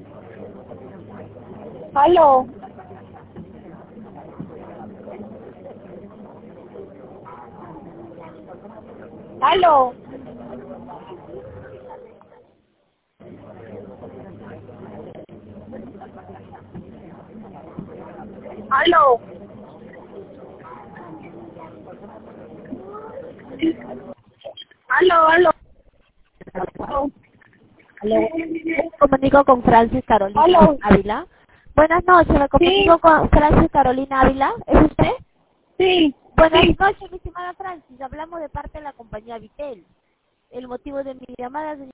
Aló. Aló. Aló. Aló, aló. Aló. Me comunico con Francis Carolina Aló. Ávila. Buenas noches, me comunico Sí, con Francis Carolina Ávila. ¿Es usted? sí, Buenas sí. noches, mi estimada Francis. Hablamos de parte de la compañía Vitel. El motivo de mi llamada, señor.